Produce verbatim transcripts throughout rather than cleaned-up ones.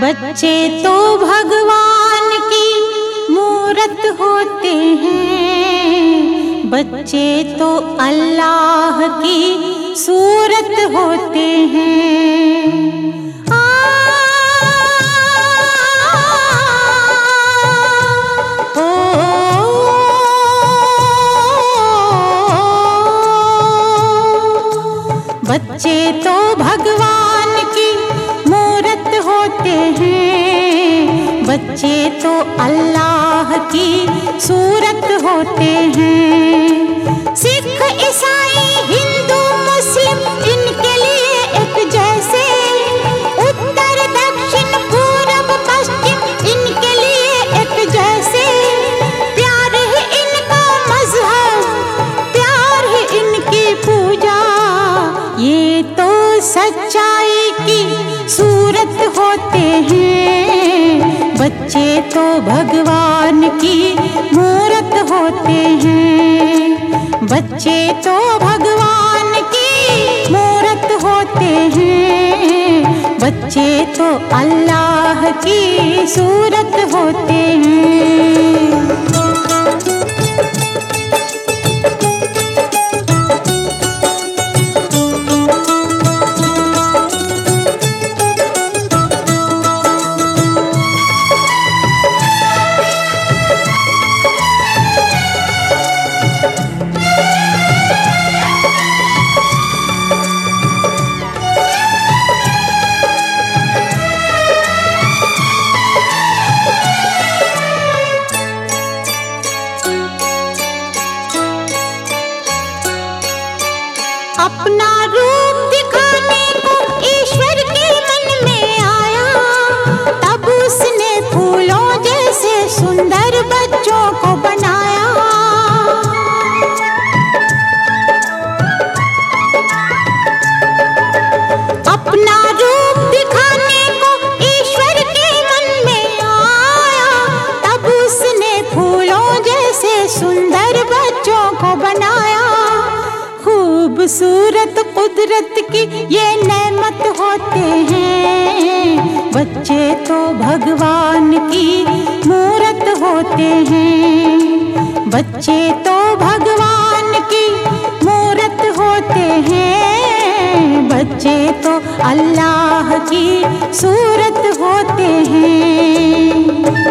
बच्चे तो भगवान की मूरत होते हैं, बच्चे तो अल्लाह की सूरत होते हैं। आ, ओ, बच्चे तो भगवान की मूरत होते हैं, बच्चे तो अल्लाह की सूरत होते हैं। सिख ईसाई हिंदू मुस्लिम इनके लिए एक जैसे, उत्तर दक्षिण पूरब पश्चिम इनके लिए एक जैसे। प्यार है इनका मजहब, प्यार है इनकी पूजा, ये तो सच्चाई की सूरत होते हैं। बच्चे तो भगवान की मूरत होते हैं, बच्चे तो भगवान की मूरत होते हैं, बच्चे तो अल्लाह की सूरत होते हैं। अपना रूप दिखाने को ईश्वर के मन में आया, तब उसने फूलों जैसे सुंदर बच्चों को बनाया। अपना रूप दिखाने को ईश्वर के मन में आया, तब उसने फूलों जैसे सुंदर बच्चों को बनाया। खूबसूरत कुदरत की ये नेमत होते हैं, बच्चे तो भगवान की मूरत होते हैं, बच्चे तो भगवान की मूरत होते हैं, बच्चे तो अल्लाह की सूरत होते हैं।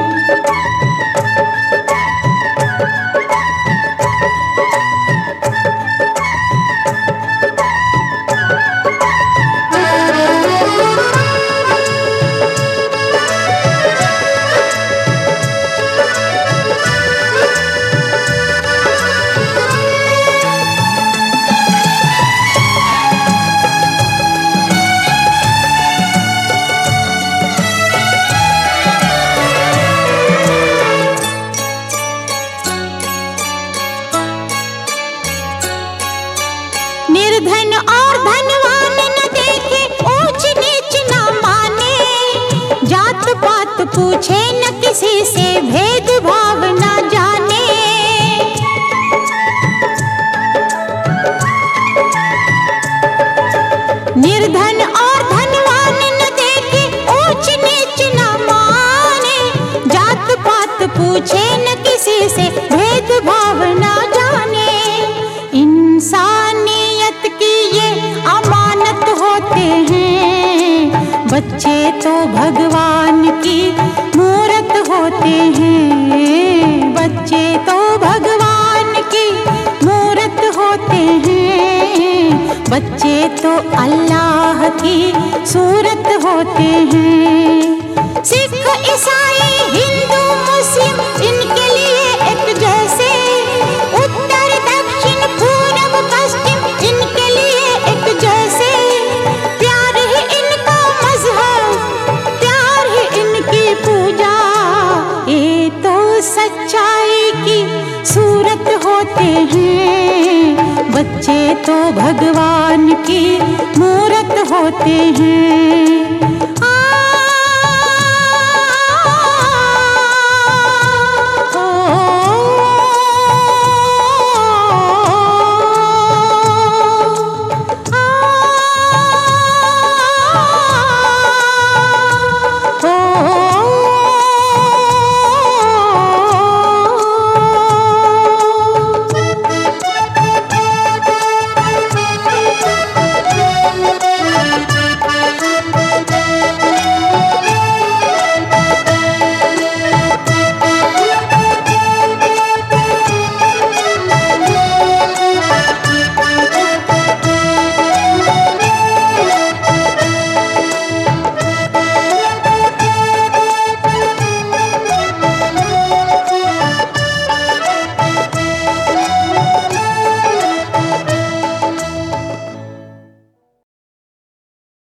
निर्धन और धनवान न देखे, ऊंच नीच न माने, जात पात पूछे न किसी से, भेदभाव न जाने। निर्धन और धनवान न देखे, ऊंच नीच न माने, जात पात पूछे न किसी से, भेदभाव न जाने। इंसानियत की ये अमानत होते हैं, बच्चे तो भगवान की मूरत होते हैं, बच्चे तो भगवान की मूरत होते हैं, बच्चे तो अल्लाह की सूरत होते हैं। सिख ईसाई हिंदू मुस्लिम इनके लिए एक जैसे, उत्तर दक्षिण पूरब पश्चिम इनके लिए एक जैसे। प्यार है इनका मजहब, प्यार है इनकी पूजा, ये तो सच्चाई की सूरत होते हैं, बच्चे तो भगवान की मूरत होते हैं।